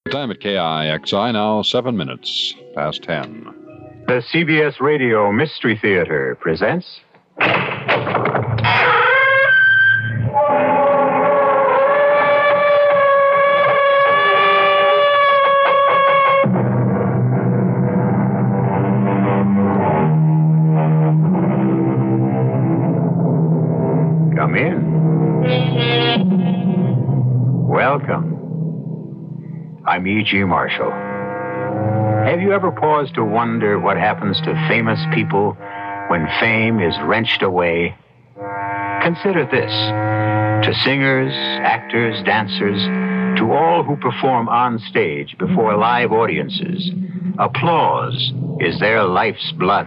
Time at KIXI now 7 minutes past 10. The CBS Radio Mystery Theater presents... Come in. Welcome. I'm E.G. Marshall. Have you ever paused to wonder what happens to famous people when fame is wrenched away? Consider this. To singers, actors, dancers, to all who perform on stage before live audiences, applause is their life's blood.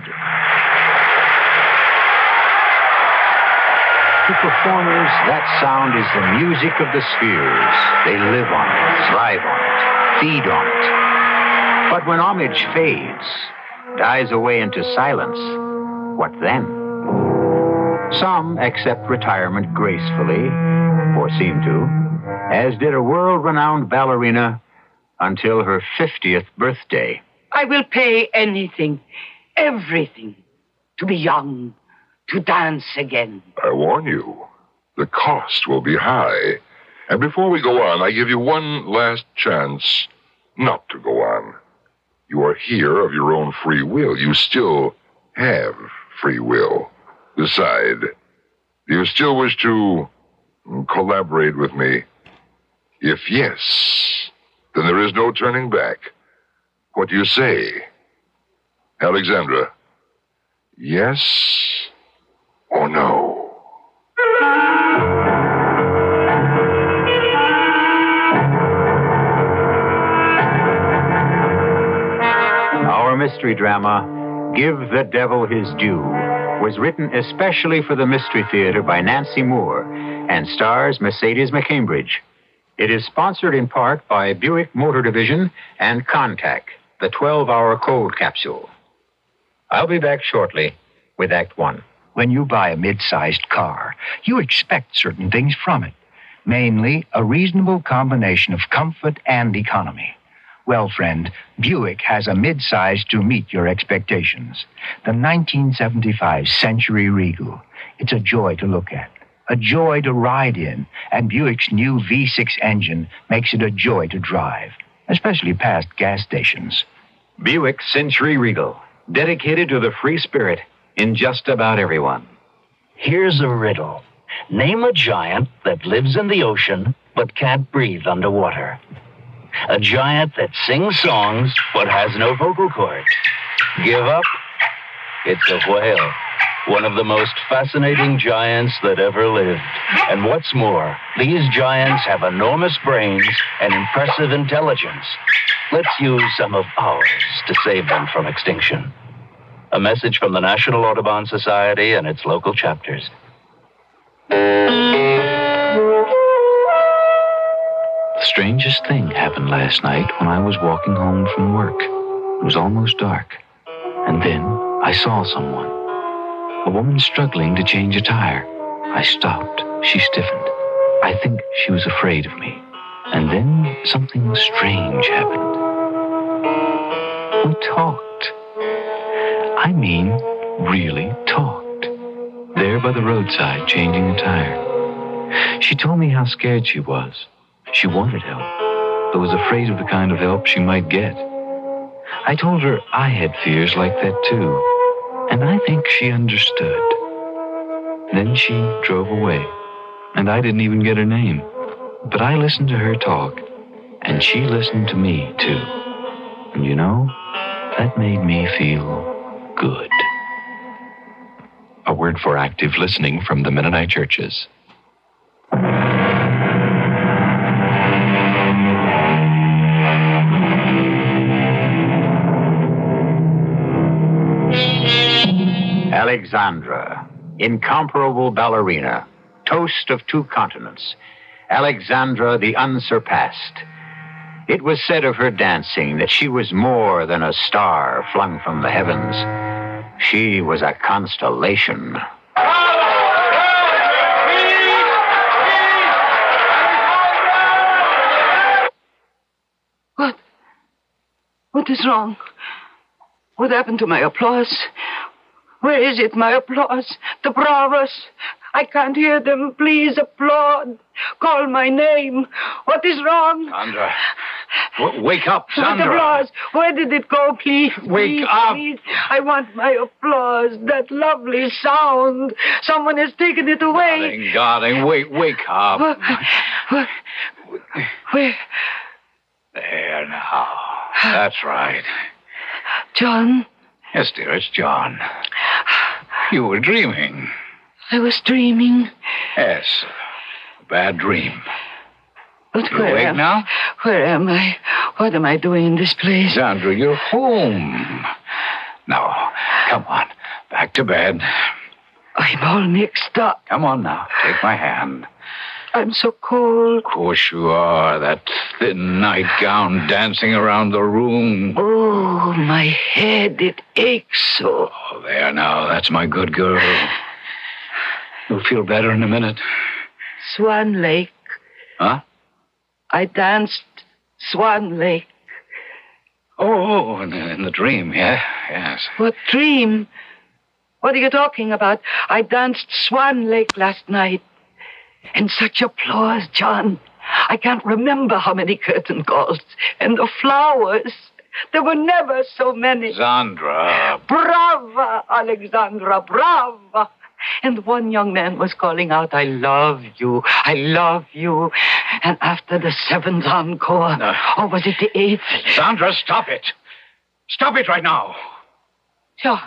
To performers, that sound is the music of the spheres. They live on it, thrive on it, feed on it. But when homage fades, dies away into silence, what then? Some accept retirement gracefully, or seem to, as did a world-renowned ballerina until her 50th birthday. I will pay anything, everything, to be young, to dance again. I warn you, the cost will be high. And before we go on, I give you one last chance not to go on. You are here of your own free will. You still have free will. Decide. Do you still wish to collaborate with me? If yes, then there is no turning back. What do you say? Alexandra, yes or no? Our mystery drama, Give the Devil His Due, was written especially for the Mystery Theater by Nancy Moore and stars Mercedes McCambridge. It is sponsored in part by Buick Motor Division and Contact, the 12-hour cold capsule. I'll be back shortly with Act One. When you buy a mid-sized car, you expect certain things from it, mainly a reasonable combination of comfort and economy. Well, friend, Buick has a mid-size to meet your expectations. The 1975 Century Regal. It's a joy to look at, a joy to ride in, and Buick's new V6 engine makes it a joy to drive, especially past gas stations. Buick Century Regal, dedicated to the free spirit in just about everyone. Here's a riddle. Name a giant that lives in the ocean but can't breathe underwater. A giant that sings songs but has no vocal cords. Give up? It's a whale. One of the most fascinating giants that ever lived. And what's more, these giants have enormous brains and impressive intelligence. Let's use some of ours to save them from extinction. A message from the National Audubon Society and its local chapters. The strangest thing happened last night when I was walking home from work. It was almost dark. And then I saw someone. A woman struggling to change a tire. I stopped. She stiffened. I think she was afraid of me. And then something strange happened. We talked. I mean, really talked. There by the roadside, changing a tire. She told me how scared she was. She wanted help, but was afraid of the kind of help she might get. I told her I had fears like that too, and I think she understood. Then she drove away, and I didn't even get her name. But I listened to her talk, and she listened to me too. And you know, that made me feel good. A word for active listening from the Mennonite churches. Alexandra, incomparable ballerina, toast of two continents. Alexandra the unsurpassed. It was said of her dancing that she was more than a star flung from the heavens. She was a constellation. What? What is wrong? What happened to my applause? Where is it, my applause? The bravos? I can't hear them. Please applaud. Call my name. What is wrong? Sandra. Wake up, Sandra. What applause? Where did it go, please? Wake Please, up. Please. I want my applause. That lovely sound. Someone has taken it away. Darling, wake up. Where? There now. That's right. John? Yes, dear, it's John. You were dreaming. I was dreaming. Yes. A bad dream. But You awake now? Where am I? What am I doing in this place? Sandra, you're home. Now, come on. Back to bed. I'm all mixed up. Come on now. Take my hand. I'm so cold. Of course you are. That thin nightgown dancing around the room. Oh, my head, it aches so. Oh, there now. That's my good girl. You'll feel better in a minute. Swan Lake. Huh? I danced Swan Lake. Oh, in the dream, yeah? Yes. What dream? What are you talking about? I danced Swan Lake last night. And such applause, John. I can't remember how many curtain calls. And the flowers. There were never so many. Sandra. Brava, Alexandra, brava. And one young man was calling out, I love you, I love you. And after the seventh encore, or was it the eighth? Sandra, stop it. Stop it right now. John,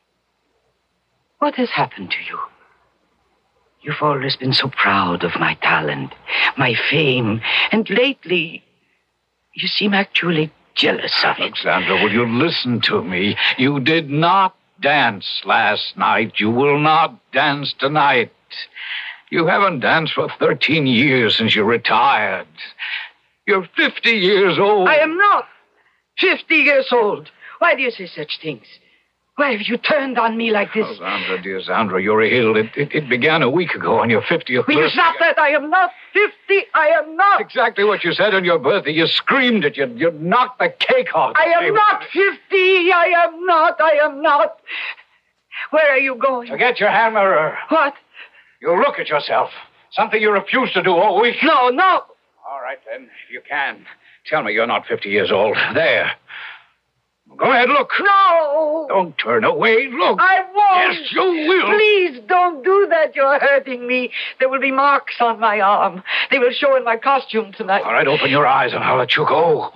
what has happened to you? You've always been so proud of my talent, my fame, and lately you seem actually jealous of it. Alexandra, will you listen to me? You did not dance last night. You will not dance tonight. You haven't danced for 13 years since you retired. You're 50 years old. I am not 50 years old. Why do you say such things? Why have you turned on me like this? Oh, Sandra, dear Sandra, you're ill. It began a week ago on your 50th birthday. Will you stop that? I am not 50. I am not. Exactly what you said on your birthday. You screamed it. You knocked the cake off. I am not 50. I am not. I am not. Where are you going? Forget your hand mirror. What? You look at yourself. Something you refused to do all week. No. All right, then, if you can. Tell me you're not 50 years old. There. Go ahead, look. No. Don't turn away. Look. I won't. Yes, you will. Please don't do that. You're hurting me. There will be marks on my arm. They will show in my costume tonight. All right, open your eyes and I'll let you go.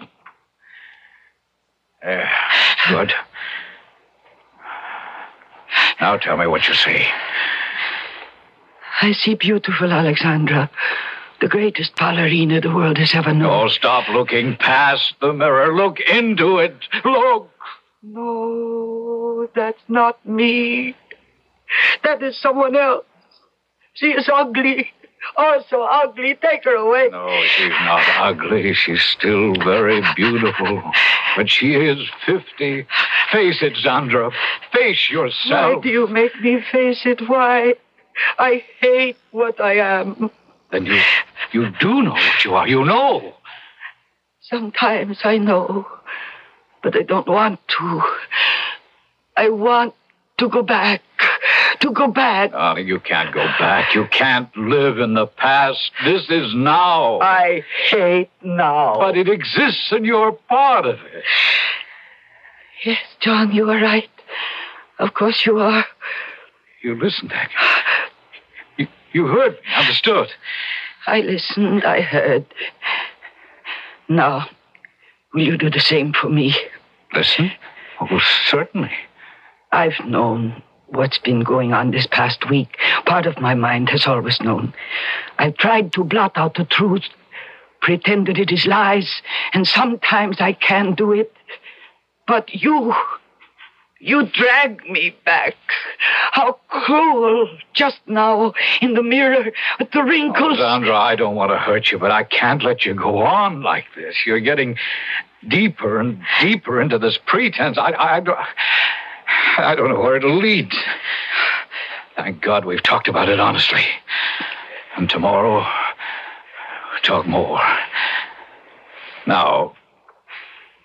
There. Good. Now tell me what you see. I see beautiful Alexandra, the greatest ballerina the world has ever known. Oh, stop looking past the mirror. Look into it. Look. No, that's not me. That is someone else. She is ugly. Oh, so ugly. Take her away. No, she's not ugly. She's still very beautiful. But she is 50. Face it, Sandra. Face yourself. Why do you make me face it? Why? I hate what I am. Then you do know what you are. You know. Sometimes I know, but I don't want to. I want to go back. To go back. Darling, you can't go back. You can't live in the past. This is now. I hate now. But it exists and you're part of it. Yes, John, you are right. Of course you are. You listened, Aggie. You heard me, understood. I listened, I heard. Now, will you do the same for me? Listen? Oh, certainly. I've known what's been going on this past week. Part of my mind has always known. I've tried to blot out the truth, pretend that it is lies, and sometimes I can do it. But you drag me back. How cruel, just now, in the mirror, with the wrinkles. Oh, Sandra, I don't want to hurt you, but I can't let you go on like this. You're getting deeper and deeper into this pretense. I don't know where it'll lead. Thank God we've talked about it honestly. And tomorrow, we'll talk more. Now,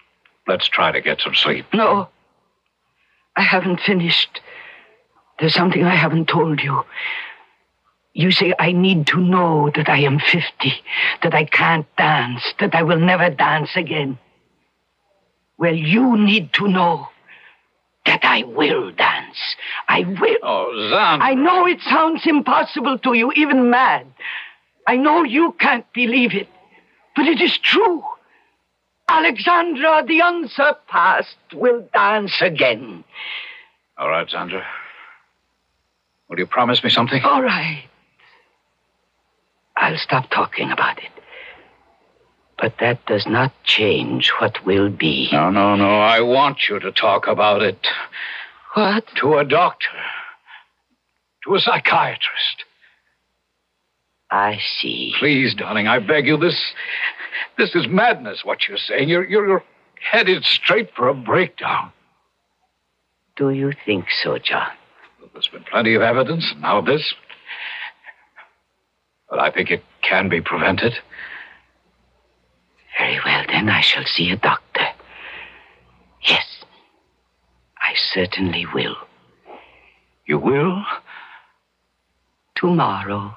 Let's try to get some sleep. No. I haven't finished. There's something I haven't told you. You say I need to know that I am 50, that I can't dance, that I will never dance again. Well, you need to know that I will dance. I will. Oh, Xander. I know it sounds impossible to you, even mad. I know you can't believe it, but it is true. Alexandra, the unsurpassed, will dance again. All right, Xander. Will you promise me something? All right. I'll stop talking about it. But that does not change what will be. No. I want you to talk about it. What? To a doctor. To a psychiatrist. I see. Please, darling, I beg you. This is madness, what you're saying. You're headed straight for a breakdown. Do you think so, John? There's been plenty of evidence, and now this. But I think it can be prevented. Very well, then I shall see a doctor. Yes, I certainly will. You will? Tomorrow.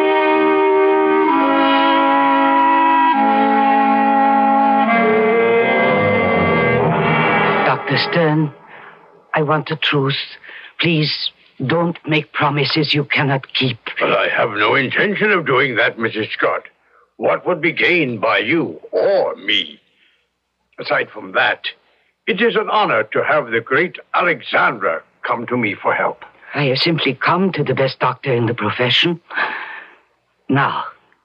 Dr. Stern, I want the truth. Please, don't make promises you cannot keep. But I have no intention of doing that, Mrs. Scott. What would be gained by you or me? Aside from that, it is an honor to have the great Alexandra come to me for help. I have simply come to the best doctor in the profession. Now,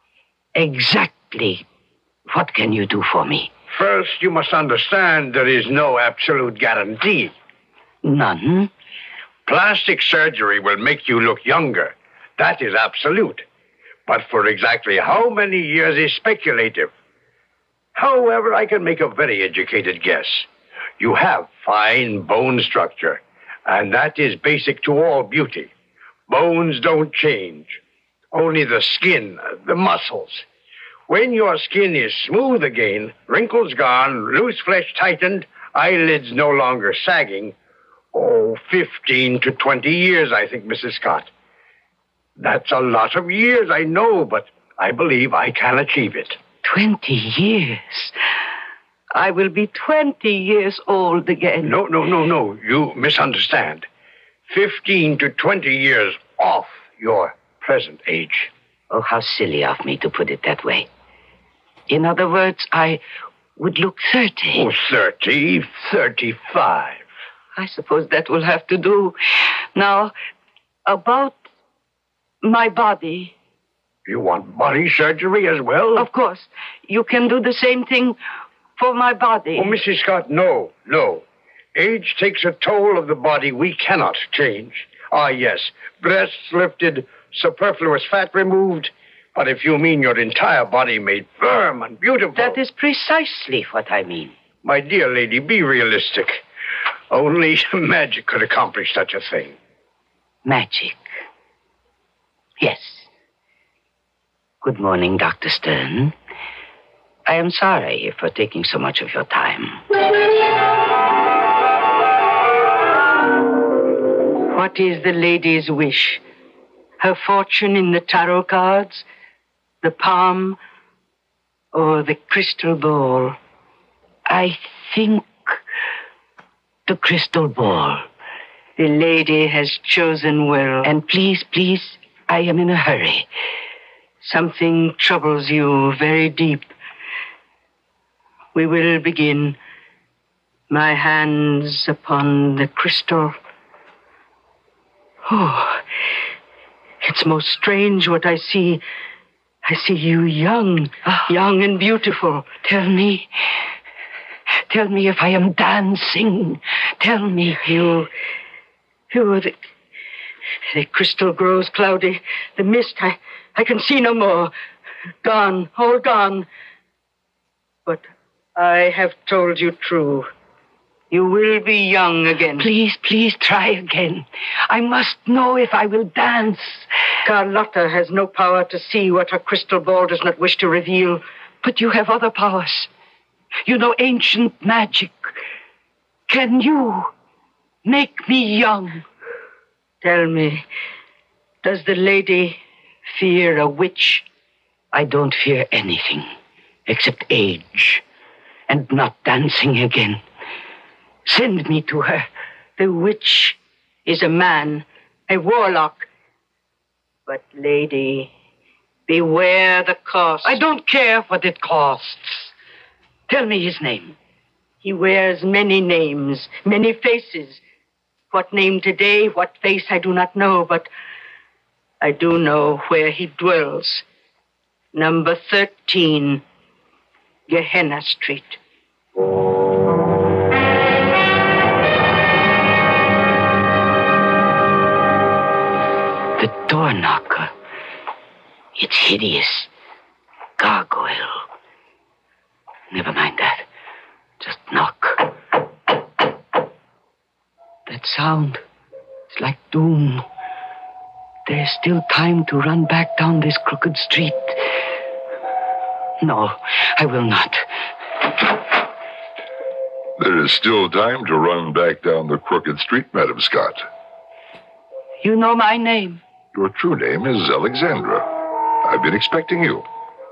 exactly what can you do for me? First, you must understand there is no absolute guarantee. None? Plastic surgery will make you look younger. That is absolute. But for exactly how many years is speculative. However, I can make a very educated guess. You have fine bone structure, and that is basic to all beauty. Bones don't change. Only the skin, the muscles. When your skin is smooth again, wrinkles gone, loose flesh tightened, eyelids no longer sagging, 15 to 20 years, I think, Mrs. Scott. That's a lot of years, I know, but I believe I can achieve it. 20 years? I will be 20 years old again. No. You misunderstand. 15 to 20 years off your present age. Oh, how silly of me to put it that way. In other words, I would look 30. 30, 35. I suppose that will have to do. Now, about my body. You want body surgery as well? Of course. You can do the same thing for my body. Oh, Mrs. Scott, no. Age takes a toll of the body we cannot change. Ah, yes, breasts lifted, superfluous fat removed. But if you mean your entire body made firm and beautiful... That is precisely what I mean. My dear lady, be realistic. Only magic could accomplish such a thing. Magic? Yes. Good morning, Dr. Stern. I am sorry for taking so much of your time. What is the lady's wish? Her fortune in the tarot cards? The palm? Or the crystal ball? I think the crystal ball. The lady has chosen well. And please, I am in a hurry. Something troubles you very deep. We will begin. My hands upon the crystal. Oh, it's most strange what I see. I see you young and beautiful. Tell me if I am dancing. Tell me. The crystal grows cloudy. The mist, I can see no more. Gone, all gone. But I have told you true. You will be young again. Please try again. I must know if I will dance. Carlotta has no power to see what her crystal ball does not wish to reveal. But you have other powers. You know ancient magic. can you make me young? Tell me, does the lady fear a witch? I don't fear anything except age and not dancing again. Send me to her. The witch is a man, a warlock. But, lady, beware the cost. I don't care what it costs. Tell me his name. He wears many names, many faces. What name today, what face, I do not know, but I do know where he dwells. Number 13, Gehenna Street. The door knocker. It's hideous. Gargoyle. Never mind that. Just knock. That sound. It's like doom. There's still time to run back down this crooked street. No, I will not. There is still time to run back down the crooked street, Madam Scott. You know my name. Your true name is Alexandra. I've been expecting you.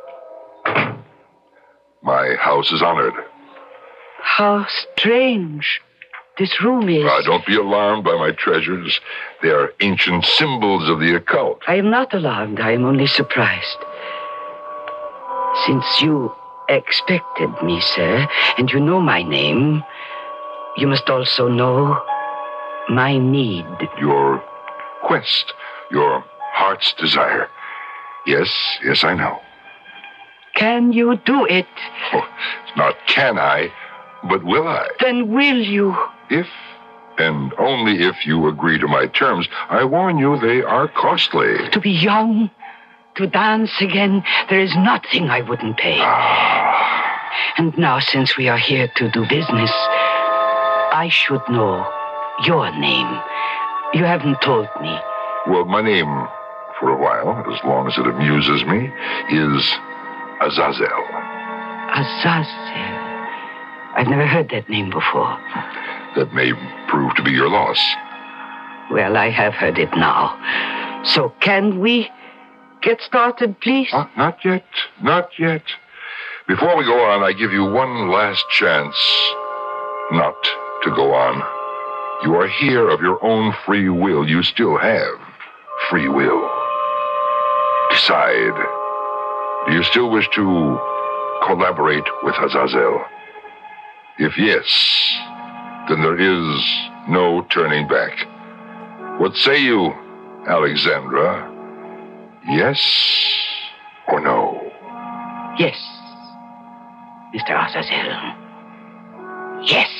My house is honored. How strange this room is. Don't be alarmed by my treasures. They are ancient symbols of the occult. I am not alarmed. I am only surprised. Since you expected me, sir, and you know my name, you must also know my need. Your quest, your heart's desire. Yes, I know. Can you do it? Oh, not can I, but will I? Then will you? If, and only if you agree to my terms. I warn you, they are costly. To be young, to dance again, there is nothing I wouldn't pay. And now, since we are here to do business, I should know your name. You haven't told me. Well, my name, for a while, as long as it amuses me, is Azazel. Azazel. I've never heard that name before. That may prove to be your loss. Well, I have heard it now. So can we get started, please? Not yet. Not yet. Before we go on, I give you one last chance not to go on. You are here of your own free will. You still have free will. Decide. Do you still wish to collaborate with Azazel? If yes, then there is no turning back. What say you, Alexandra? Yes or no? Yes, Mr. Azazel. Yes.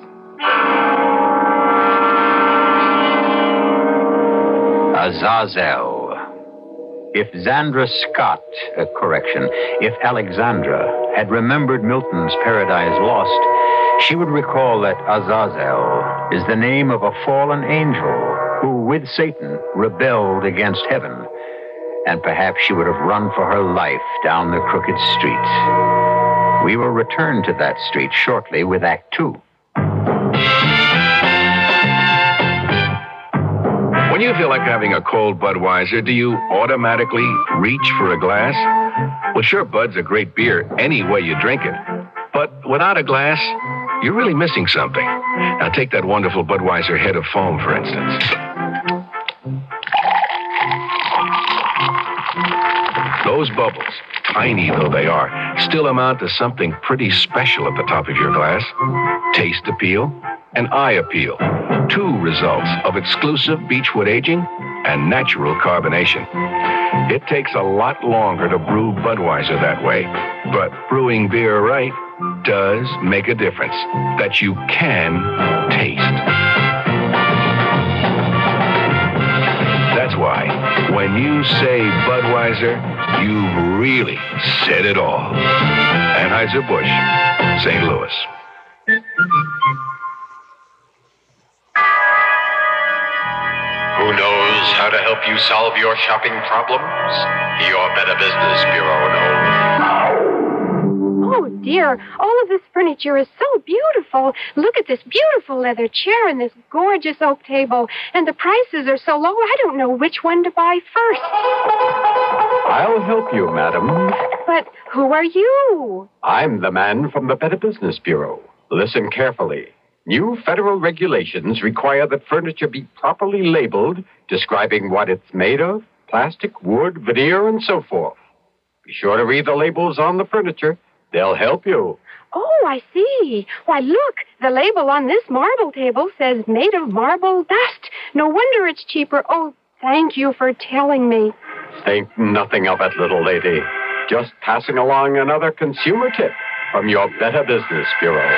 Azazel. If Zandra Scott, if Alexandra had remembered Milton's Paradise Lost, she would recall that Azazel is the name of a fallen angel who, with Satan, rebelled against heaven. And perhaps she would have run for her life down the crooked street. We will return to that street shortly with Act 2. When you feel like having a cold Budweiser, do you automatically reach for a glass? Well, sure, Bud's a great beer any way you drink it. But without a glass, you're really missing something. Now take that wonderful Budweiser head of foam, for instance. Those bubbles, tiny though they are, still amount to something pretty special at the top of your glass. Taste appeal and eye appeal. Two results of exclusive beechwood aging and natural carbonation. It takes a lot longer to brew Budweiser that way, but brewing beer right does make a difference that you can taste. That's why when you say Budweiser, you've really said it all. Anheuser-Busch, St. Louis. Who knows how to help you solve your shopping problems? Your Better Business Bureau knows. Oh, dear, all of this furniture is so beautiful. Look at this beautiful leather chair and this gorgeous oak table. And the prices are so low, I don't know which one to buy first. I'll help you, madam. But who are you? I'm the man from the Better Business Bureau. Listen carefully. New federal regulations require that furniture be properly labeled, describing what it's made of, plastic, wood, veneer, and so forth. Be sure to read the labels on the furniture. They'll help you. Oh, I see. Why, look, the label on this marble table says made of marble dust. No wonder it's cheaper. Oh, thank you for telling me. Think nothing of it, little lady. Just passing along another consumer tip from your Better Business Bureau.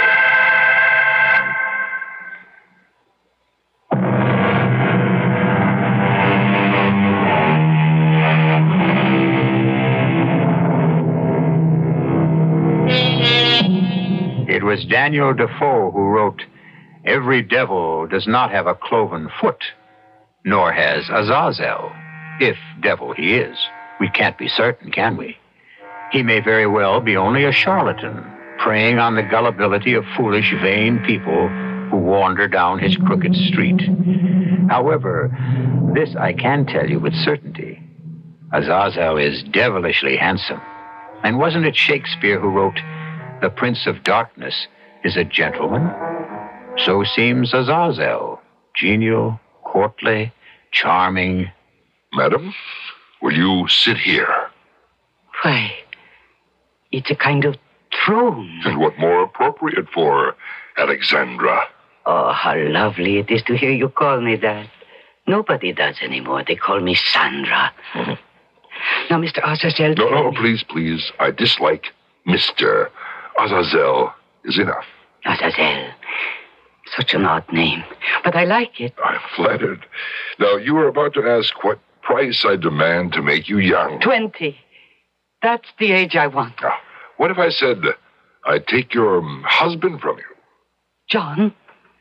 It was Daniel Defoe who wrote, "Every devil does not have a cloven foot, nor has Azazel, if devil he is. We can't be certain, can we? He may very well be only a charlatan, preying on the gullibility of foolish, vain people who wander down his crooked street. However, this I can tell you with certainty. Azazel is devilishly handsome. And wasn't it Shakespeare who wrote, 'The Prince of Darkness is a gentleman'? So seems Azazel, genial, courtly, charming." Madam, will you sit here? Why, it's a kind of throne. And what more appropriate for Alexandra? Oh, how lovely it is to hear you call me that. Nobody does anymore. They call me Sandra. Now, Mr. Azazel... No, please. I dislike Mr. Azazel is enough. Azazel. Such an odd name. But I like it. I'm flattered. Now, you were about to ask what price I demand to make you young. 20. That's the age I want. Now, what if I said I'd take your husband from you? John,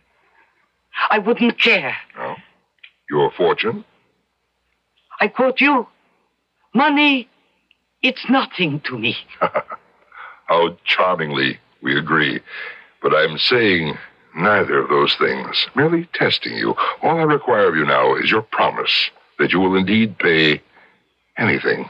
I wouldn't care. No? Your fortune? I quote you. Money, it's nothing to me. How charmingly we agree. But I'm saying neither of those things. Merely testing you. All I require of you now is your promise that you will indeed pay anything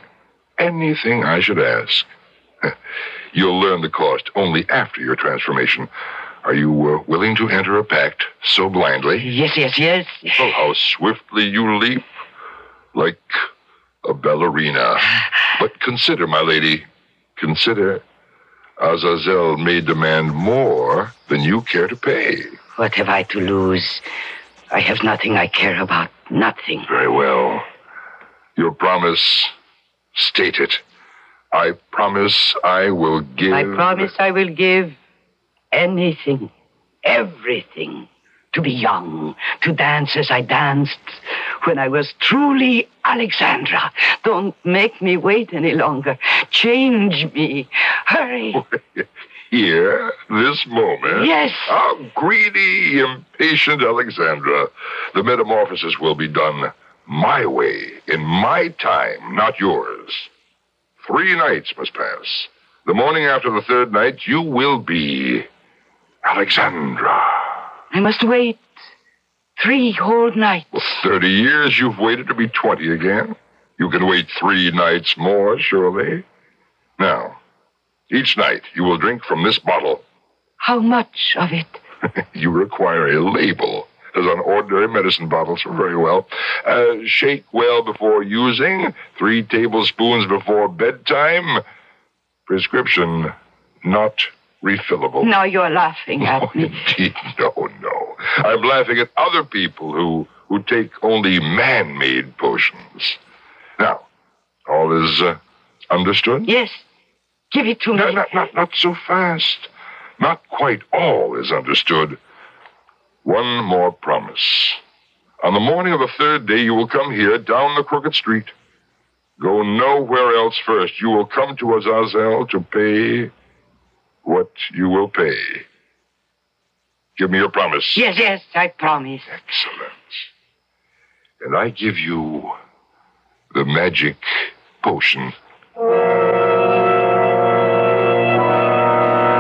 I should ask. You'll learn the cost only after your transformation. Are you willing to enter a pact so blindly? Yes. Oh, how swiftly you leap. Like a ballerina. But consider, my lady, consider, Azazel may demand more than you care to pay. What have I to lose? I have nothing I care about. Nothing. Very well. Your promise, state it. I promise I will give... I promise I will give anything, everything. To be young, to dance as I danced when I was truly Alexandra. Don't make me wait any longer. Change me. Hurry. Here, this moment. Yes. How greedy, impatient Alexandra. The metamorphosis will be done my way, in my time, not yours. 3 nights must pass. The morning after the 3rd night, you will be Alexandra. I must wait 3 whole nights. Well, 30 years you've waited to be 20 again. You can wait 3 nights more, surely. Now, each night you will drink from this bottle. How much of it? You require a label, as on ordinary medicine bottles. Very well. Shake well before using. 3 tablespoons before bedtime. Prescription not refillable. Now you're laughing at me. Indeed, no. I'm laughing at other people who take only man-made potions. Now, all is understood? Yes. Give it to me. Not so fast. Not quite all is understood. One more promise. On the morning of the 3rd day, you will come here down the crooked street. Go nowhere else first. You will come to Azazel to pay what you will pay. Give me your promise. Yes, I promise. Excellent. And I give you the magic potion.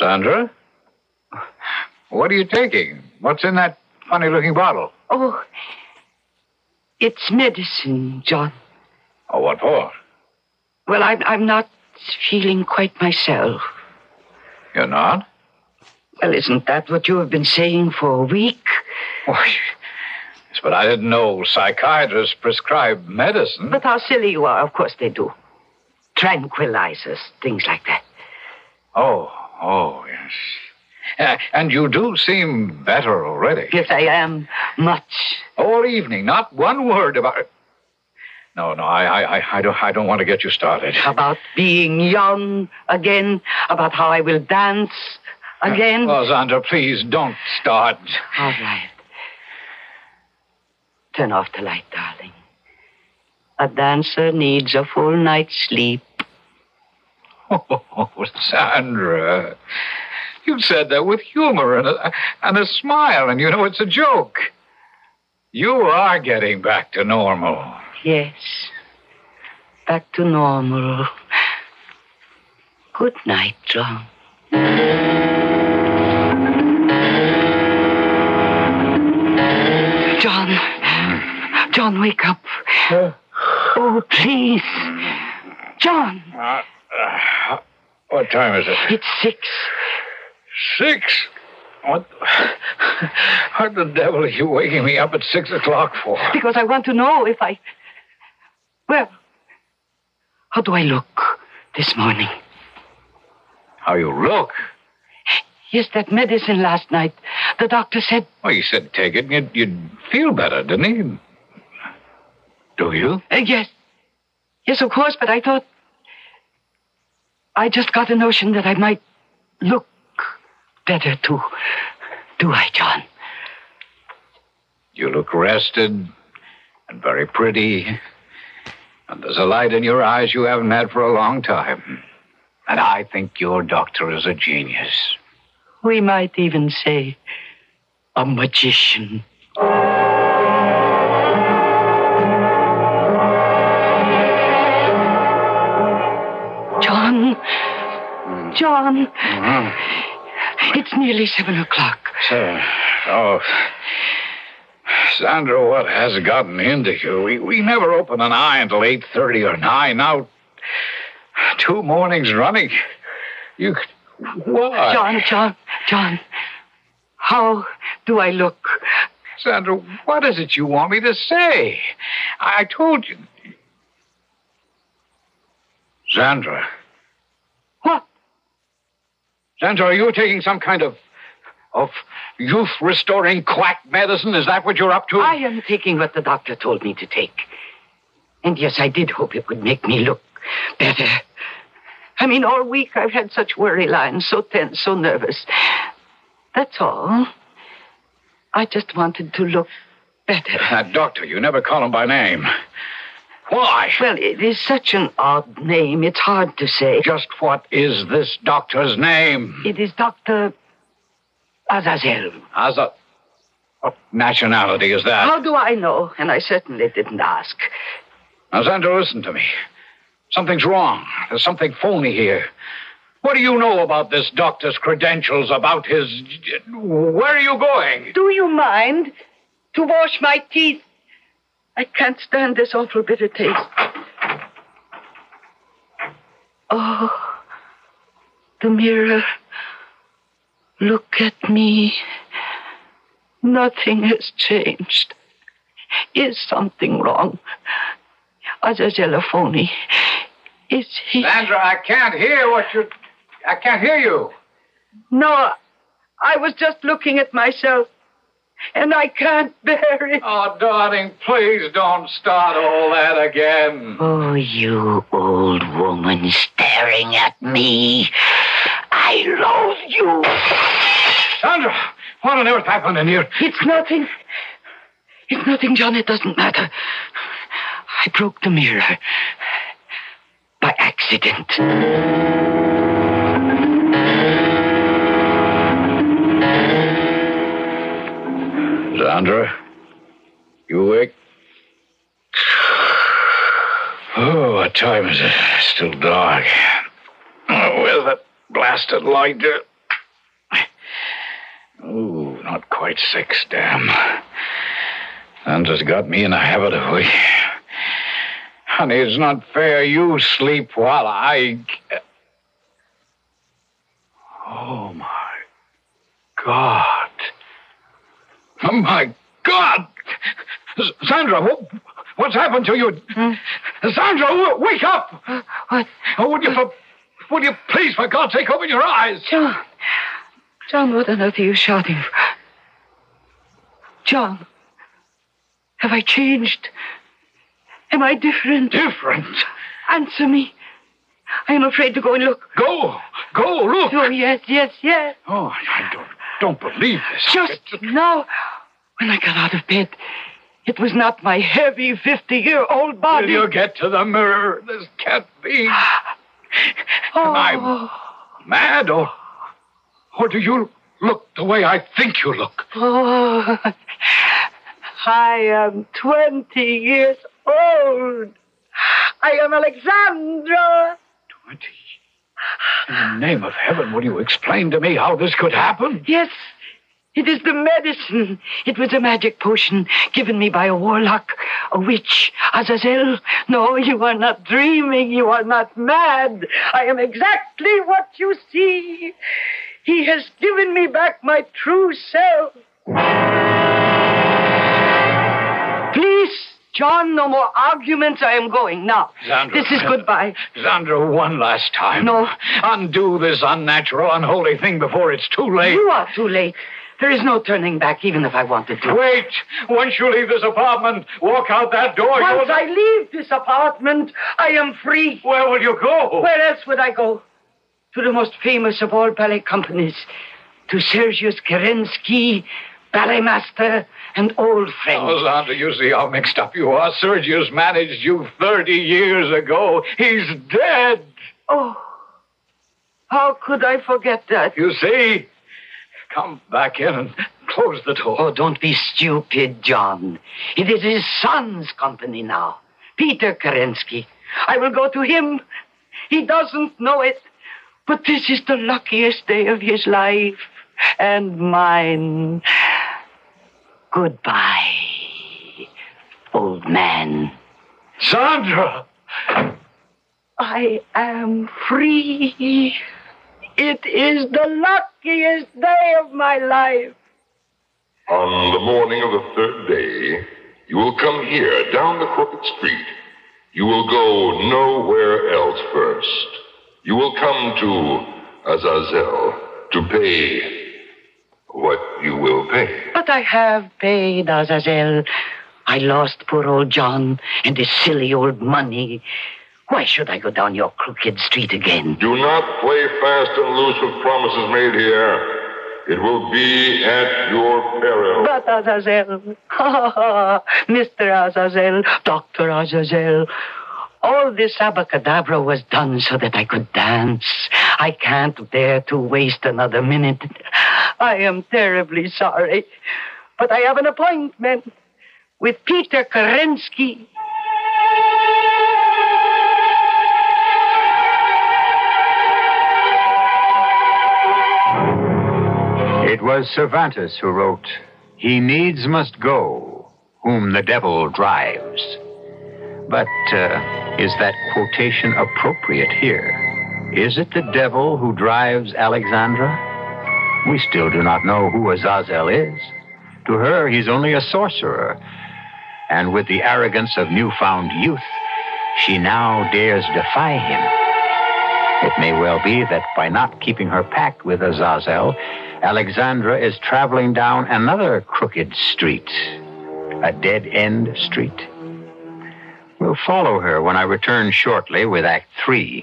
Sandra? What are you taking? What's in that funny-looking bottle? Oh, it's medicine, John. Oh, what for? Well, I'm not feeling quite myself. You're not? Well, isn't that what you have been saying for a week? Why, yes, but I didn't know psychiatrists prescribe medicine. But how silly you are. Of course they do. Tranquilizers, things like that. Oh, yes. And you do seem better already. Yes, I am. Much. All evening, not one word about it. No, I don't want to get you started. About being young again, about how I will dance again. Oh, Sandra, please don't start. All right. Turn off the light, darling. A dancer needs a full night's sleep. Oh, Sandra. You said that with humor and a smile, and you know it's a joke. You are getting back to normal. Yes. Back to normal. Good night, John. John, wake up. Oh, please. John. What time is it? It's 6. 6? What the devil are you waking me up at 6 o'clock for? Because I want to know if I... Well, how do I look this morning? How you look? Yes, that medicine last night. The doctor said... Well, he said take it and you'd feel better, didn't he? Do you? Yes. Yes, of course, but I thought... I just got a notion that I might look better, too. Do I, John? You look rested and very pretty. And there's a light in your eyes you haven't had for a long time. And I think your doctor is a genius. We might even say a magician. John. It's nearly 7 o'clock. Sandra, what has gotten into you? We never open an eye until 8:30 or 9. Now, 2 mornings running. You... Why? John. How do I look? Sandra, what is it you want me to say? I told you... Sandra. What? Sandra, are you taking some kind of youth-restoring quack medicine? Is that what you're up to? I am taking what the doctor told me to take. And yes, I did hope it would make me look better. I mean, all week I've had such worry lines, so tense, so nervous. That's all. I just wanted to look better. That doctor, you never call him by name. Why? Well, it is such an odd name. It's hard to say. Just what is this doctor's name? It is Dr. Azazel. What nationality is that? How do I know? And I certainly didn't ask. Now, Sandra, listen to me. Something's wrong. There's something phony here. What do you know about this doctor's credentials, about his... Where are you going? Do you mind to wash my teeth? I can't stand this awful bitter taste. Oh, the mirror. Look at me. Nothing has changed. Is something wrong? Azazel phony. Is he... Sandra, I can't hear I can't hear you. No, I was just looking at myself. And I can't bear it. Oh, darling, please don't start all that again. Oh, you old woman staring at me. I loathe you. Sandra, what on earth happened in here? It's nothing. It's nothing, John. It doesn't matter. I broke the mirror. By accident. Sandra, you awake? Oh, what time is it? It's still dark. Oh, where's that blasted light? Oh, not quite 6, damn. Sandra's got me in a habit of... Honey, it's not fair. You sleep while I... Oh, my God. Oh, my God! Sandra, what's happened to you? Sandra, wake up! What? Oh, would you please, for God's sake, open your eyes? John, what on earth are you shouting for? John, have I changed? Am I different? Different? Answer me. I am afraid to go and look. Go, look. Oh, yes. Oh, I don't believe this. Just now, when I got out of bed, it was not my heavy 50-year-old body. Will you get to the mirror? This can't be. Am I mad, or do you look the way I think you look? Oh, I am 20 years old. I am Alexandra. 20? In the name of heaven, will you explain to me how this could happen? Yes, it is the medicine. It was a magic potion given me by a warlock, a witch, Azazel. No, you are not dreaming. You are not mad. I am exactly what you see. He has given me back my true self. Please, John, no more arguments. I am going now. Sandra, this is goodbye. Sandra, one last time. No. Undo this unnatural, unholy thing before it's too late. You are too late. There is no turning back, even if I wanted to. Wait! Once you leave this apartment, walk out that door. Once I leave this apartment, I am free. Where will you go? Where else would I go? To the most famous of all ballet companies. To Sergius Kerensky, ballet master, and old friend. Oh, Sandra, you see how mixed up you are. Sergius managed you 30 years ago. He's dead. Oh, how could I forget that? You see? Come back in and close the door. Oh, don't be stupid, John. It is his son's company now, Peter Kerensky. I will go to him. He doesn't know it, but this is the luckiest day of his life and mine. Goodbye, old man. Sandra! I am free. It is the luckiest day of my life. On the morning of the 3rd day, you will come here, down the crooked street. You will go nowhere else first. You will come to Azazel to pay what you will pay. But I have paid, Azazel. I lost poor old John and his silly old money. Why should I go down your crooked street again? Do not play fast and loose with promises made here. It will be at your peril. But Azazel, Mr. Azazel, Dr. Azazel, all this abracadabra was done so that I could dance. I can't bear to waste another minute. I am terribly sorry, but I have an appointment with Peter Kerensky. It was Cervantes who wrote, "He needs must go, whom the devil drives." But is that quotation appropriate here? Is it the devil who drives Alexandra? We still do not know who Azazel is. To her, he's only a sorcerer. And with the arrogance of newfound youth, she now dares defy him. It may well be that by not keeping her pact with Azazel, Alexandra is traveling down another crooked street, a dead-end street. We'll follow her when I return shortly with Act 3.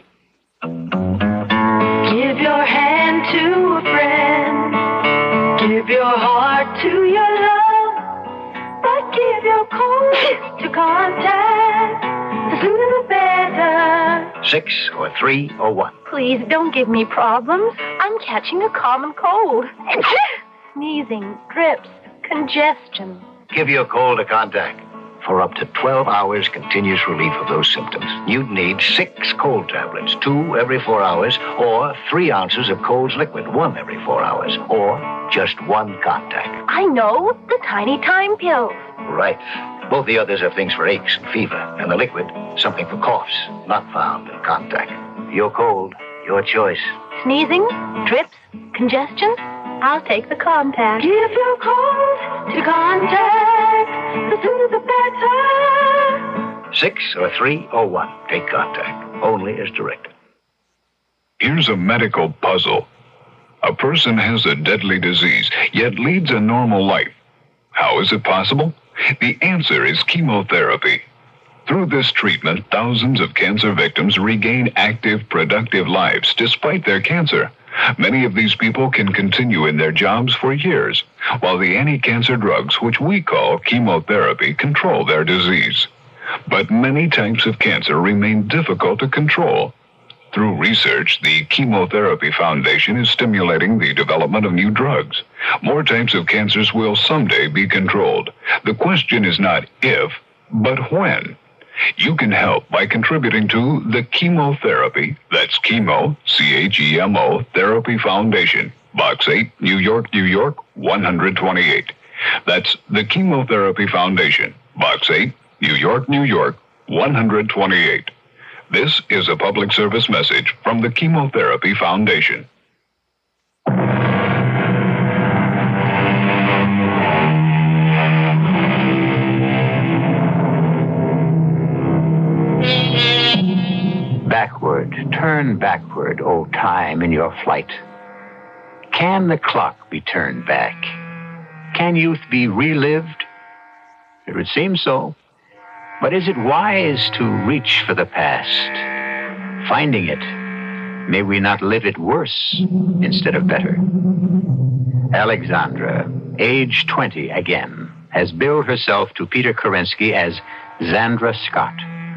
Give your hand to a friend. Give your heart to your love. But give your cold to contact. The sooner the better. 6 or 3 or 1. Please don't give me problems. I'm catching a common cold. Sneezing, drips, congestion. Give your cold to contact. for up to 12 hours continuous relief of those symptoms. You'd need 6 cold tablets, 2 every 4 hours, or 3 ounces of Cold's liquid, 1 every 4 hours, or just 1 Contact. I know, the Tiny Time pills. Right. Both the others are things for aches and fever, and the liquid, something for coughs, not found in Contact. Your cold, your choice. Sneezing, drips, congestion? I'll take the Contact. Give your cold to Contact. The sooner the better. 6 or 3 or 1. Take Contact. Only as directed. Here's a medical puzzle. A person has a deadly disease, yet leads a normal life. How is it possible? The answer is chemotherapy. Through this treatment, thousands of cancer victims regain active, productive lives despite their cancer. Many of these people can continue in their jobs for years, while the anti-cancer drugs, which we call chemotherapy, control their disease. But many types of cancer remain difficult to control. Through research, the Chemotherapy Foundation is stimulating the development of new drugs. More types of cancers will someday be controlled. The question is not if, but when. You can help by contributing to the Chemotherapy, that's Chemo, C-H-E-M-O, Therapy Foundation, Box 8, New York, New York, 128. That's the Chemotherapy Foundation, Box 8, New York, New York, 128. This is a public service message from the Chemotherapy Foundation. Backward, turn backward, O time, in your flight. Can the clock be turned back? Can youth be relived? It would seem so. But is it wise to reach for the past? Finding it, may we not live it worse instead of better? Alexandra, age 20 again, has billed herself to Peter Kerensky as Zandra Scott.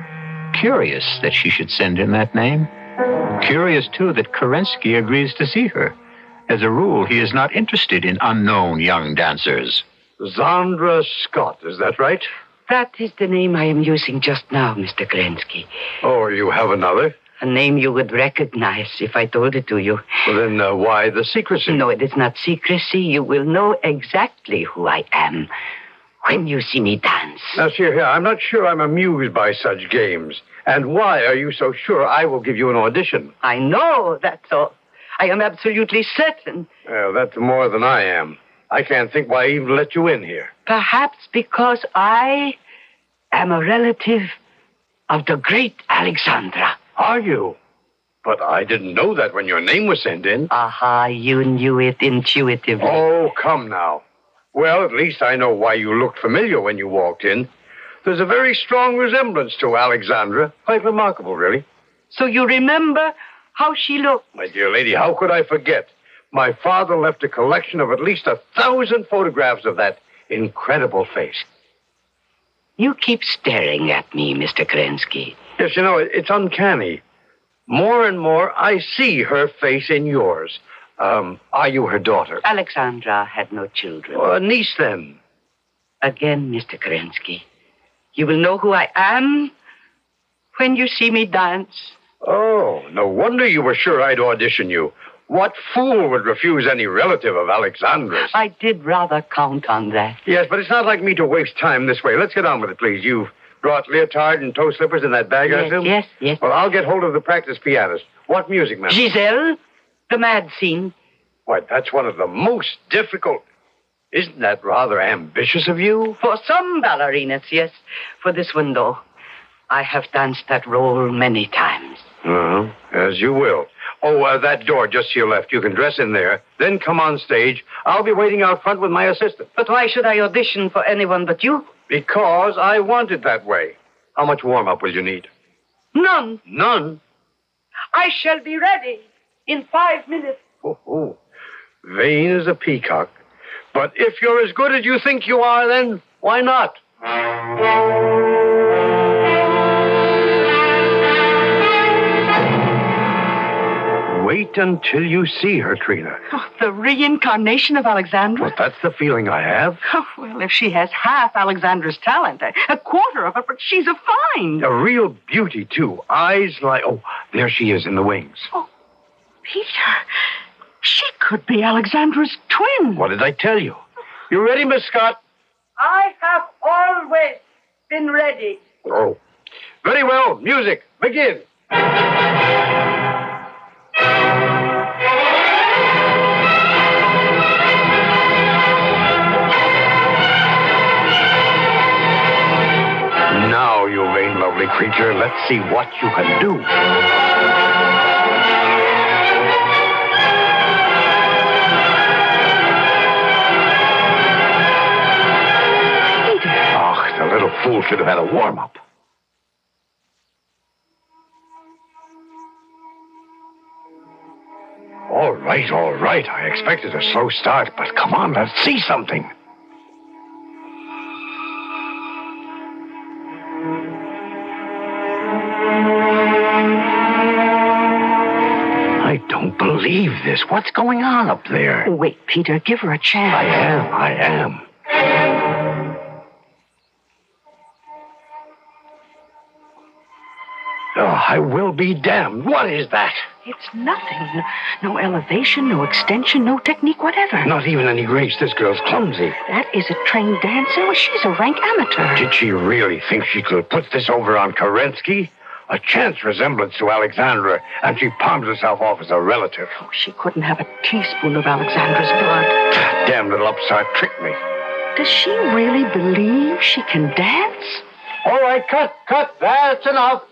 Curious that she should send him that name. Curious, too, that Kerensky agrees to see her. As a rule, he is not interested in unknown young dancers. Zandra Scott, is that right? That is the name I am using just now, Mr. Kerensky. Oh, you have another? A name you would recognize if I told it to you. Well, then why the secrecy? No, it is not secrecy. You will know exactly who I am when you see me dance. Now, see here, I'm not sure I'm amused by such games. And why are you so sure I will give you an audition? I know, that's all. I am absolutely certain. Well, that's more than I am. I can't think why I even let you in here. Perhaps because I am a relative of the great Alexandra. Are you? But I didn't know that when your name was sent in. Aha, you knew it intuitively. Oh, come now. Well, at least I know why you looked familiar when you walked in. There's a very strong resemblance to Alexandra. Quite remarkable, really. So you remember how she looked? My dear lady, how could I forget? My father left a collection of at least 1,000 photographs of that incredible face. You keep staring at me, Mr. Kerensky. Yes, you know, it's uncanny. More and more, I see her face in yours. Are you her daughter? Alexandra had no children. Oh, a niece, then. Again, Mr. Kerensky, you will know who I am when you see me dance. Oh, no wonder you were sure I'd audition you. What fool would refuse any relative of Alexandra's? I did rather count on that. Yes, but it's not like me to waste time this way. Let's get on with it, please. You've brought leotard and toe slippers in that bag, I assume? Yes. Well, I'll get hold of the practice pianist. What music, ma'am? Giselle, the mad scene. Why, that's one of the most difficult. Isn't that rather ambitious of you? For some ballerinas, yes. For this one, though, I have danced that role many times. As you will. Oh, that door just to your left. You can dress in there, then come on stage. I'll be waiting out front with my assistant. But why should I audition for anyone but you? Because I want it that way. How much warm-up will you need? None. None? I shall be ready in 5 minutes. Oh. Vain as a peacock. But if you're as good as you think you are, then why not? wait until you see her, Trina. Oh, the reincarnation of Alexandra? Well, that's the feeling I have. Oh, well, if she has half Alexandra's talent, a quarter of it, but she's a find. A real beauty, too. Eyes like... Oh, there she is in the wings. Oh, Peter, she could be Alexandra's twin. What did I tell you? You ready, Miss Scott? I have always been ready. Oh, very well. Music, begin. Now, you vain, lovely creature, let's see what you can do. Oh, the little fool should have had a warm-up. All right. I expected a slow start, but come on, let's see something. I don't believe this. What's going on up there? Wait, Peter, give her a chance. I am. Oh, I will be damned. What is that? It's nothing. No elevation, no extension, no technique whatever. Not even any grace. This girl's clumsy. That is a trained dancer. Well, she's a rank amateur. Did she really think she could put this over on Kerensky? A chance resemblance to Alexandra, and she palms herself off as a relative. Oh, she couldn't have a teaspoon of Alexandra's blood. Damn little upstart tricked me. Does she really believe she can dance? All right, cut. That's enough.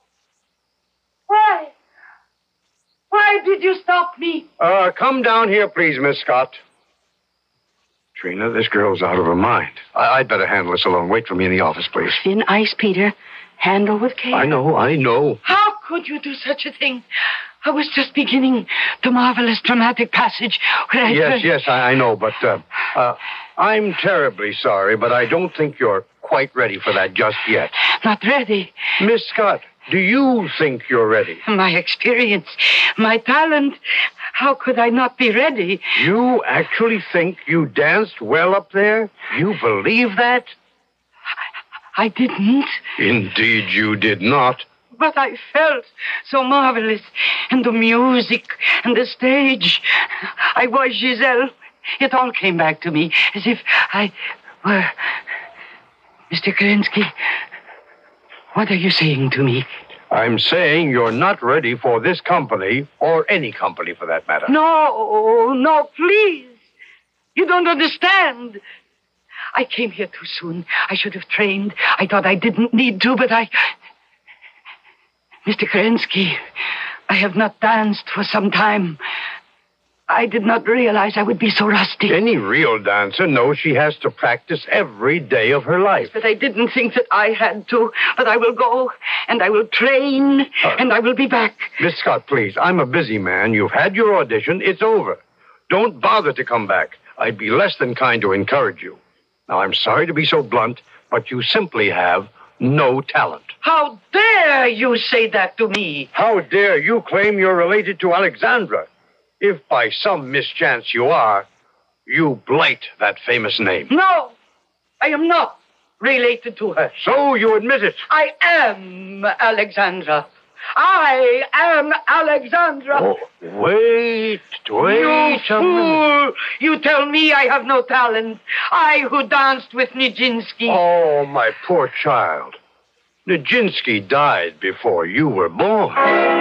Why? Why did you stop me? Come down here, please, Miss Scott. Trina, this girl's out of her mind. I'd better handle this alone. Wait for me in the office, please. Thin ice, Peter. Handle with care. I know. How could you do such a thing? I was just beginning the marvelous dramatic passage where Yes, I know, but I'm terribly sorry, but I don't think you're quite ready for that just yet. Not ready. Miss Scott, do you think you're ready? My experience, my talent. How could I not be ready? You actually think you danced well up there? You believe that? I didn't. Indeed, you did not. But I felt so marvelous. And the music and the stage. I was Giselle. It all came back to me as if I were... Mr. Kerensky, what are you saying to me? I'm saying you're not ready for this company, or any company for that matter. No, please. You don't understand. I came here too soon. I should have trained. I thought I didn't need to, but Mr. Kerensky, I have not danced for some time. I did not realize I would be so rusty. Any real dancer knows she has to practice every day of her life. But I didn't think that I had to. But I will go, and I will train, and I will be back. Miss Scott, please, I'm a busy man. You've had your audition. It's over. Don't bother to come back. I'd be less than kind to encourage you. Now, I'm sorry to be so blunt, but you simply have no talent. How dare you say that to me? How dare you claim you're related to Alexandra? If by some mischance you are, you blight that famous name. No, I am not related to her. So you admit it. I am Alexandra. I am Alexandra. Oh, wait You fool! You tell me I have no talent. I who danced with Nijinsky. Oh, my poor child. Nijinsky died before you were born.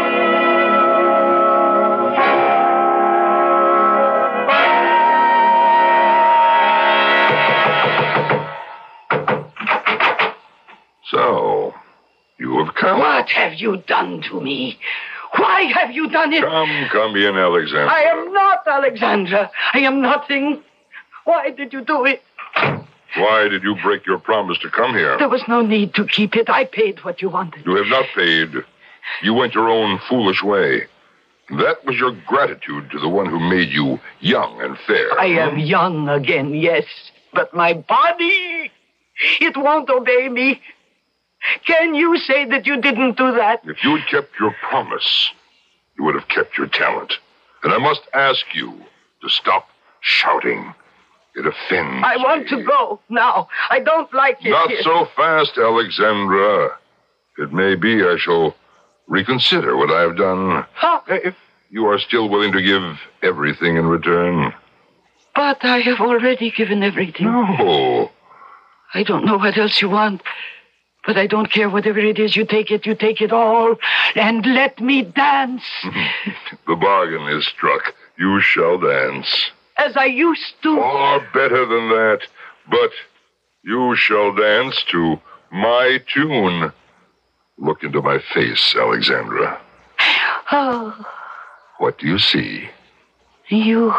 So, you have come. What have you done to me? Why have you done it? Come in, Alexandra. I am not Alexandra. I am nothing. Why did you do it? Why did you break your promise to come here? There was no need to keep it. I paid what you wanted. You have not paid. You went your own foolish way. That was your gratitude to the one who made you young and fair. I am young again, yes. But my body, it won't obey me. Can you say that you didn't do that? If you had kept your promise, you you would have kept your talent. And I must ask you to stop shouting. It offends I want to go now. I don't like it Not here. so fast, Alexandra. It may be I shall reconsider what I have done. If you are still willing to give everything in return. But I have already given everything. No. I don't know what else you want. But I don't care whatever it is. You take it all. And let me dance. The bargain is struck. You shall dance. As I used to. Far better than that. But you shall dance to my tune. Look into my face, Alexandra. Oh, What do you see? you.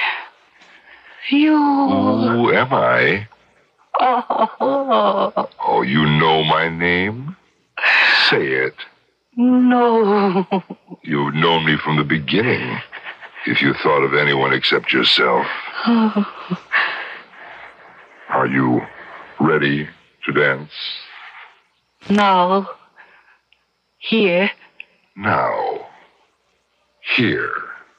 Who am I? Oh, Oh, you know my name? Say it. no. You've known me from the beginning. If you thought of anyone except yourself. Oh. Are you ready to dance? Now. Here. Now. Here.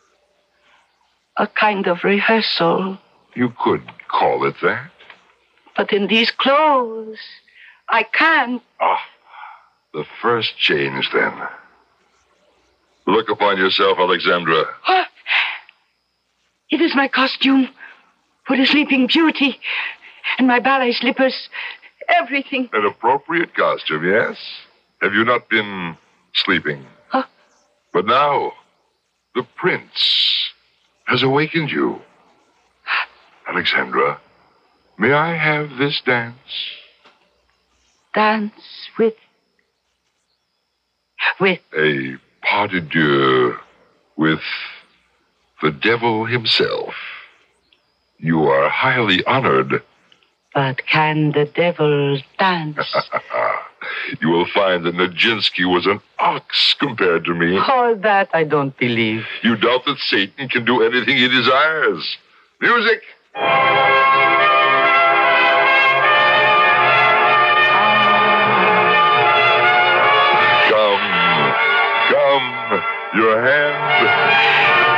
A kind of rehearsal. You could call it that. But in these clothes, I can't. The first change, then. Look upon yourself, Alexandra. What? It is my costume for the Sleeping Beauty and my ballet slippers. Everything. An appropriate costume, yes? Have you not been sleeping? Huh? But now, the prince has awakened you. Alexandra, may I have this dance? Dance with A pas de deux with the devil himself. You are highly honored. But can the devil dance? You will find that Nijinsky was an ox compared to me. All that I don't believe. You doubt that Satan can do anything he desires. Music! Come, your hand.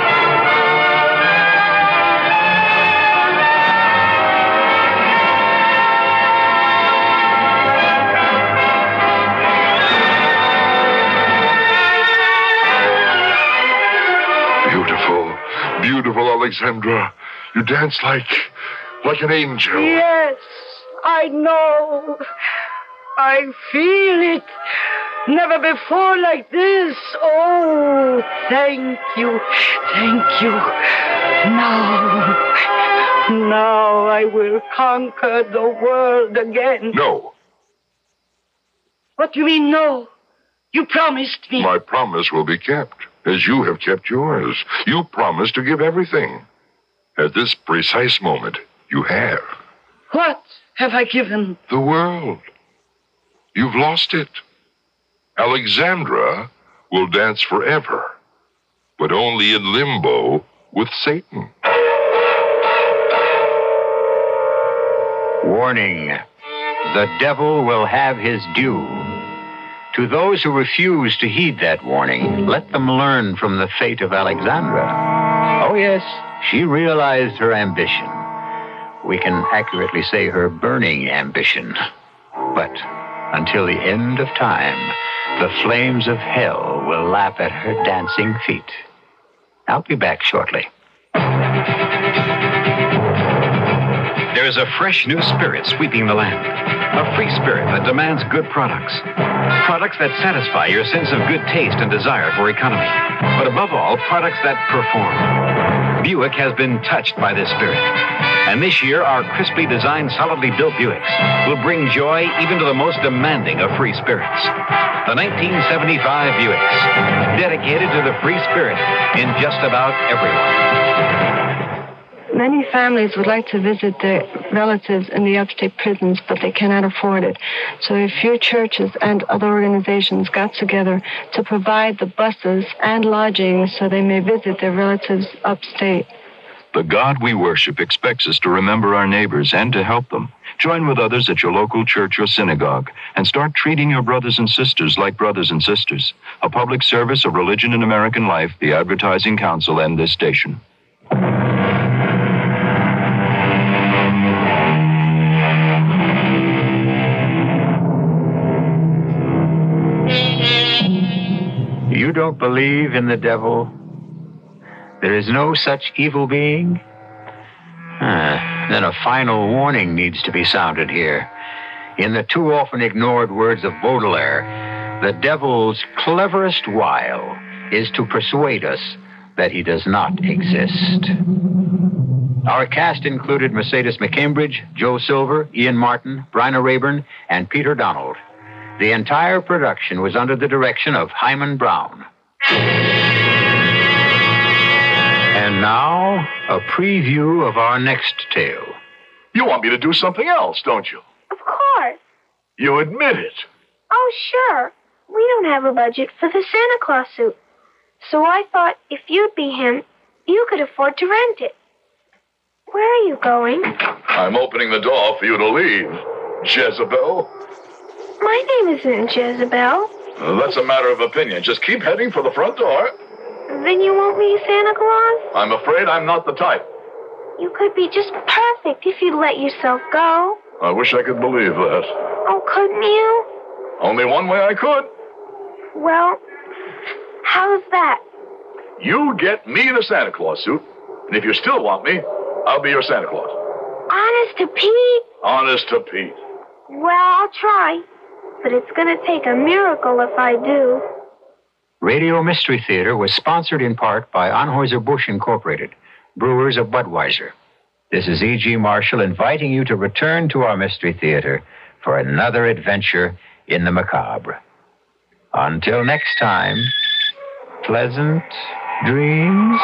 Beautiful, Alexandra. You dance like an angel. Yes, I know. I feel it. Never before like this. Oh, thank you. Thank you. Now I will conquer the world again. No. What do you mean, no? You promised me. My promise will be kept, as you have kept yours. You promised to give everything. At this precise moment, you have. What have I given? The world. You've lost it. Alexandra will dance forever, but only in limbo with Satan. Warning. The devil will have his due. To those who refuse to heed that warning, let them learn from the fate of Alexandra. Oh, yes, she realized her ambition. We can accurately say her burning ambition. But until the end of time, the flames of hell will lap at her dancing feet. I'll be back shortly. There is a fresh new spirit sweeping the land. A free spirit that demands good products. Products that satisfy your sense of good taste and desire for economy. But above all, products that perform. Buick has been touched by this spirit. And this year, our crisply designed, solidly built Buicks will bring joy even to the most demanding of free spirits. The 1975 Buicks, dedicated to the free spirit in just about everyone. Many families would like to visit their relatives in the upstate prisons, but they cannot afford it. So a few churches and other organizations got together to provide the buses and lodging so they may visit their relatives upstate. The God we worship expects us to remember our neighbors and to help them, Join with others at your local church or synagogue and start treating your brothers and sisters like brothers and sisters. A public service of Religion in American Life, the Advertising Council, and this station. You don't believe in the devil? There is no such evil being? Then a final warning needs to be sounded here. In the too often ignored words of Baudelaire, the devil's cleverest wile is to persuade us that he does not exist. Our cast included Mercedes McCambridge, Joe Silver, Ian Martin, Bryna Rayburn, and Peter Donald. The entire production was under the direction of Hyman Brown. And now, a preview of our next tale. You want me to do something else, don't you? Of course. You admit it. Oh, sure. We don't have a budget for the Santa Claus suit. So I thought if you'd be him, you could afford to rent it. Where are you going? I'm opening the door for you to leave, Jezebel. My name isn't Jezebel. That's a matter of opinion. Just keep heading for the front door. Then you won't be Santa Claus? I'm afraid I'm not the type. You could be just perfect if you'd let yourself go. I wish I could believe that. Oh, couldn't you? Only one way I could. Well, how's that? You get me the Santa Claus suit, and if you still want me, I'll be your Santa Claus. Honest to Pete? Honest to Pete. Well, I'll try. But it's going to take a miracle if I do. Radio Mystery Theater was sponsored in part by Anheuser-Busch Incorporated, brewers of Budweiser. This is E.G. Marshall inviting you to return to our Mystery Theater for another adventure in the macabre. Until next time, pleasant dreams.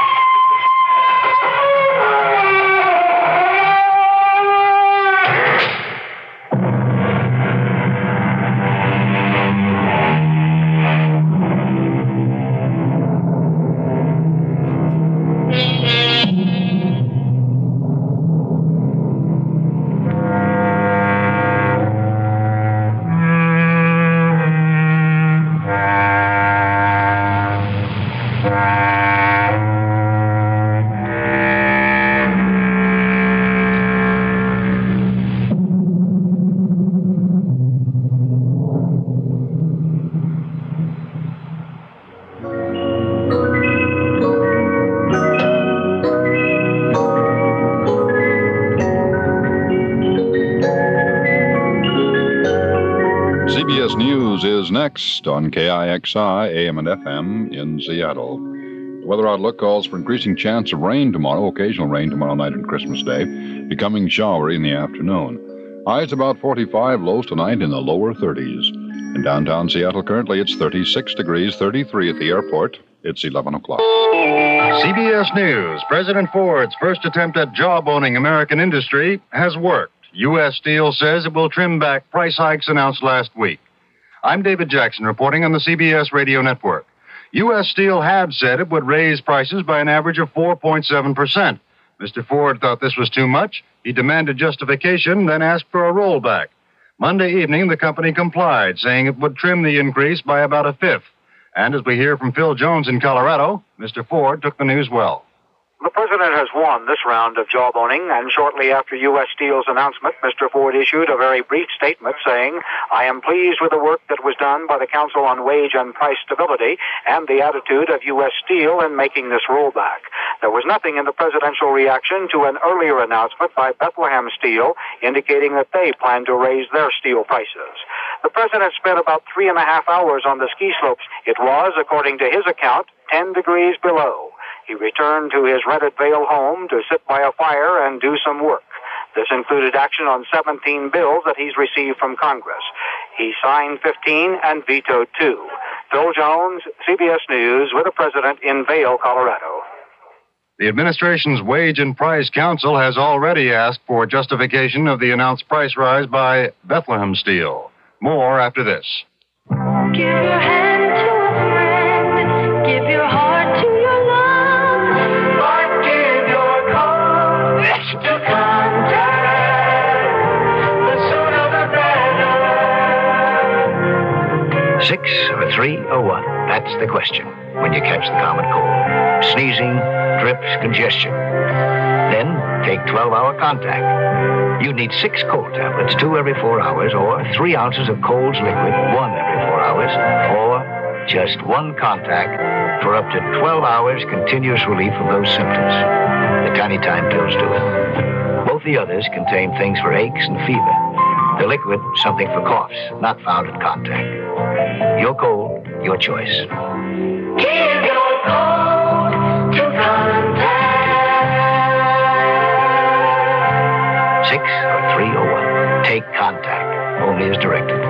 CBS News is next on KIXI AM and FM in Seattle. The weather outlook calls for increasing chance of rain tomorrow, occasional rain tomorrow night and Christmas Day, becoming showery in the afternoon. Highs about 45, lows tonight in the lower 30s. In downtown Seattle currently it's 36 degrees, 33 at the airport. It's 11 o'clock. CBS News. President Ford's first attempt at job-owning American industry has worked. U.S. Steel says it will trim back price hikes announced last week. I'm David Jackson reporting on the CBS Radio Network. U.S. Steel had said it would raise prices by an average of 4.7%. Mr. Ford thought this was too much. He demanded justification, then asked for a rollback. Monday evening, the company complied, saying it would trim the increase by about a fifth. And as we hear from Phil Jones in Colorado, Mr. Ford took the news well. The president has won this round of job owning, and shortly after U.S. Steel's announcement, Mr. Ford issued a very brief statement saying, "I am pleased with the work that was done by the Council on Wage and Price Stability and the attitude of U.S. Steel in making this rollback." There was nothing in the presidential reaction to an earlier announcement by Bethlehem Steel indicating that they plan to raise their steel prices. The president spent about 3.5 hours on the ski slopes. It was, according to his account, 10 degrees below. He returned to his rented Vail home to sit by a fire and do some work. This included action on 17 bills that he's received from Congress. He signed 15 and vetoed 2. Phil Jones, CBS News, with the president in Vail, Colorado. The administration's Wage and Price Council has already asked for justification of the announced price rise by Bethlehem Steel. More after this. Give your hand to a friend. Give your heart to your love. But give your courage to contact. That's the question when you catch the common cold. Sneezing, drips, congestion. Then take 12-hour contact. You need 6 cold tablets, 2 every 4 hours, or 3 ounces of Cold's liquid, 1 every 4 hours, or just 1 contact for up to 12 hours continuous relief of those symptoms. The tiny time pills do it. Both the others contain things for aches and fever. The liquid, something for coughs, not found in contact. Your cold, your choice. Give your cold to contact. 6 or 3 or 1. Take contact. Only as directed.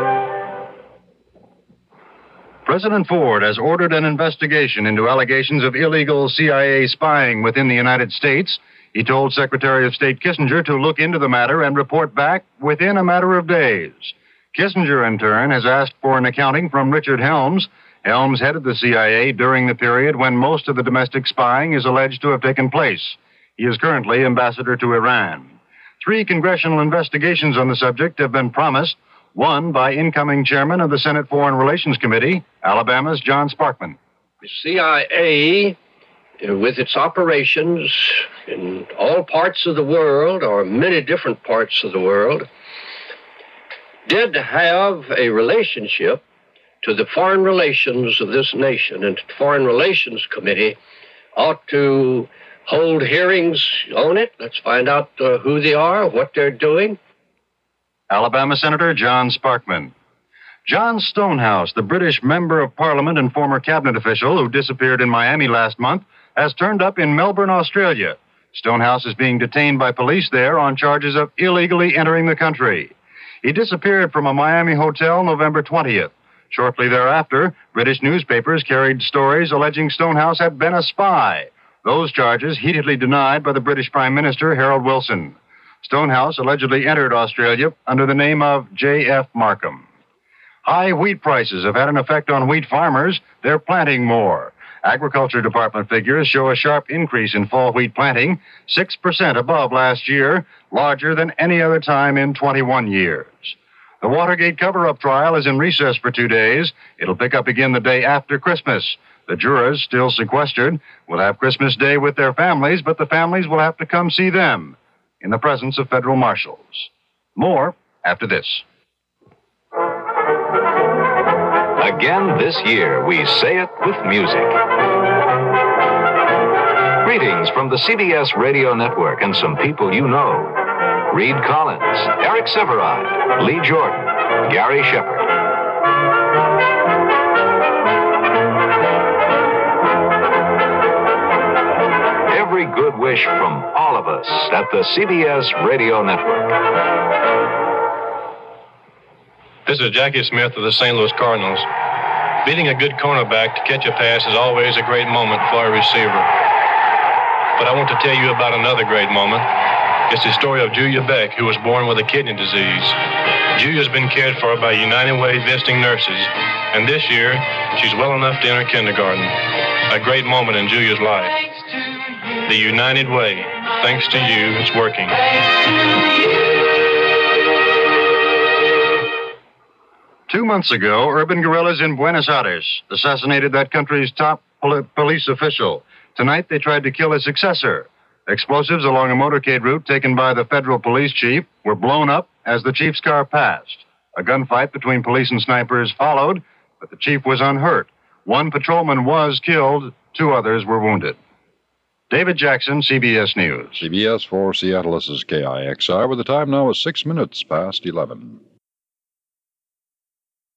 President Ford has ordered an investigation into allegations of illegal CIA spying within the United States. He told Secretary of State Kissinger to look into the matter and report back within a matter of days. Kissinger, in turn, has asked for an accounting from Richard Helms. Helms headed the CIA during the period when most of the domestic spying is alleged to have taken place. He is currently ambassador to Iran. 3 congressional investigations on the subject have been promised, one by incoming chairman of the Senate Foreign Relations Committee, Alabama's John Sparkman. The CIA, with its operations in all parts of the world, or many different parts of the world, did have a relationship to the foreign relations of this nation, and the Foreign Relations Committee ought to hold hearings on it. Let's find out who they are, what they're doing. Alabama Senator John Sparkman. John Stonehouse, the British member of Parliament and former cabinet official who disappeared in Miami last month, has turned up in Melbourne, Australia. Stonehouse is being detained by police there on charges of illegally entering the country. He disappeared from a Miami hotel November 20th. Shortly thereafter, British newspapers carried stories alleging Stonehouse had been a spy. Those charges heatedly denied by the British Prime Minister, Harold Wilson. Stonehouse allegedly entered Australia under the name of J.F. Markham. High wheat prices have had an effect on wheat farmers. They're planting more. Agriculture Department figures show a sharp increase in fall wheat planting, 6% above last year, larger than any other time in 21 years. The Watergate cover-up trial is in recess for 2 days. It'll pick up again the day after Christmas. The jurors, still sequestered, will have Christmas Day with their families, but the families will have to come see them in the presence of federal marshals. More after this. Again this year, we say it with music. Greetings from the CBS Radio Network and some people you know. Reed Collins, Eric Severide, Lee Jordan, Gary Shepard. Every good wish from all of us at the CBS Radio Network. This is Jackie Smith of the St. Louis Cardinals. Beating a good cornerback to catch a pass is always a great moment for a receiver. But I want to tell you about another great moment. It's the story of Julia Beck, who was born with a kidney disease. Julia's been cared for by United Way visiting nurses, and this year, she's well enough to enter kindergarten. A great moment in Julia's life. The United Way. Thanks to you, it's working. 2 months ago, urban guerrillas in Buenos Aires assassinated that country's top police official. Tonight, they tried to kill his successor. Explosives along a motorcade route taken by the federal police chief were blown up as the chief's car passed. A gunfight between police and snipers followed, but the chief was unhurt. 1 patrolman was killed, 2 others were wounded. David Jackson, CBS News. CBS for Seattle, this is KIXI, where the time now is 6 minutes past 11.